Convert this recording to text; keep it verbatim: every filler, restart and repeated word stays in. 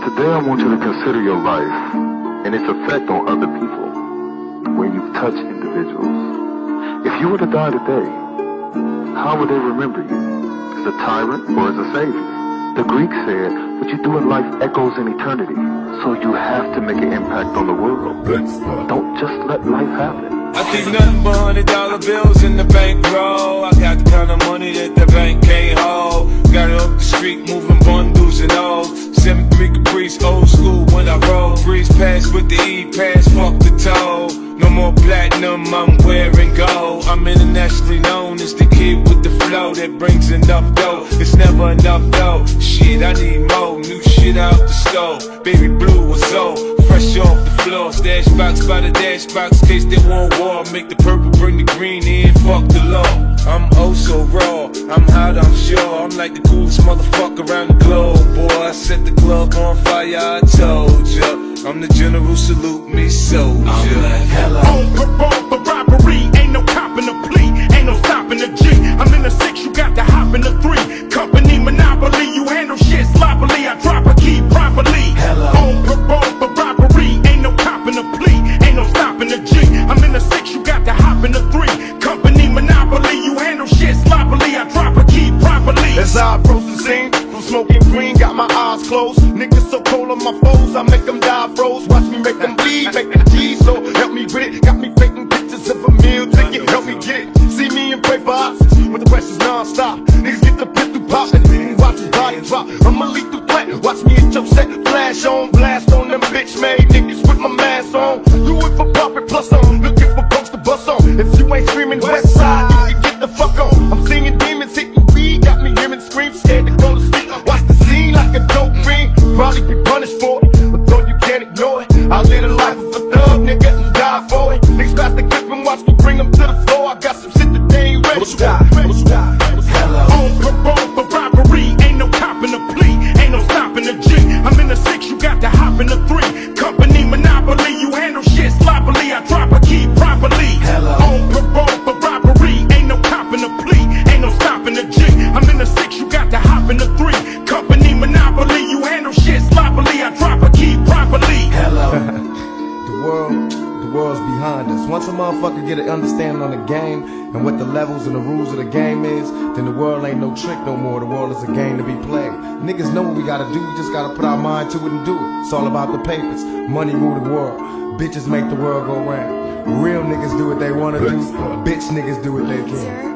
Today I want you to consider your life and its effect on other people when you touch individuals. If you were to die today, how would they remember you? As a tyrant or as a savior? The Greeks said, what you do in life echoes in eternity. So you have to make an impact on the world. Don't just let life happen. I think nothing but hundred dollar bills in the bankroll. I got the kind of money that the bank can't hold. Got it up the street, moving bundles and all. seven three Caprice, old school when I roll. Breeze pass with the E-pass, fuck the toll. No more platinum, I'm wearing gold. I'm internationally known as the kid with the flow that brings enough dough. It's never enough dough. Shit, I need more. New shit out the stove. Baby blue was so fresh off the floor. Stash box by the dash box, case they want war. Make the purple, bring the green in, fuck the law. I'm oh so raw, I'm hot, I'm sure. I'm like the coolest motherfucker around the globe, boy. I set the club on fire, I told ya. I'm the general, salute me, soldier. I'm like, hello. On parole for robbery, ain't no cop in the plea, ain't no stopping the G. I'm in the six, you got to hop in the three. Company monopoly, you handle shit sloppily. I drop a key properly. Hello. On parole for robbery, ain't no cop in the plea, ain't no stopping the G. I'm in the six, you got to hop in the three. Company monopoly, you handle shit sloppily. I drop a key properly. As I approach the scene, from smoking green, got my eyes closed. Niggas so cold on my foes, I make them die froze. Watch me make them bleed, make them G, so help me with it. Got me faking pictures of a meal ticket, help me get it. See me and pray for options, with the questions non-stop. Niggas get the pistol poppin', watch his body drop. I'm a lethal threat, watch me hit your set. Flash on, blast on them bitch made niggas with my mask on. Do it for profit, plus I'm looking for folks to bust on. If you ain't screaming west side, you can get the fuck on. I'm seeing demons hitting weed, got me hearing screams, scared to go to sleep. Watch the scene like a dope fiend, probably be punished for it, but though you can't ignore it. I live the life of a thug, nigga, and die for it. Niggas pass the clip and watch me bring them to the floor. I got some shit that they ain't ready for. On parole for robbery, ain't no cop in the plea, ain't no stopping the G. I'm in the six, you got to hop in the three. Company monopoly, you handle shit sloppily. I drop a key properly. On parole for robbery, ain't no cop in the plea, ain't no stopping the G. I'm in the six, you got to hop in the three. Company monopoly, you handle shit sloppily. I drop a key properly. The world, the world's behind us. Once a motherfucker get an understanding on the game and what the levels and the rules of the game is, then the world ain't no trick no more. The world is a game to be played. Niggas know what we gotta do, we just gotta put our mind to it and do it. It's all about the papers. Money rule the world. Bitches make the world go round. Real niggas do what they wanna do. Bitch niggas do what they can.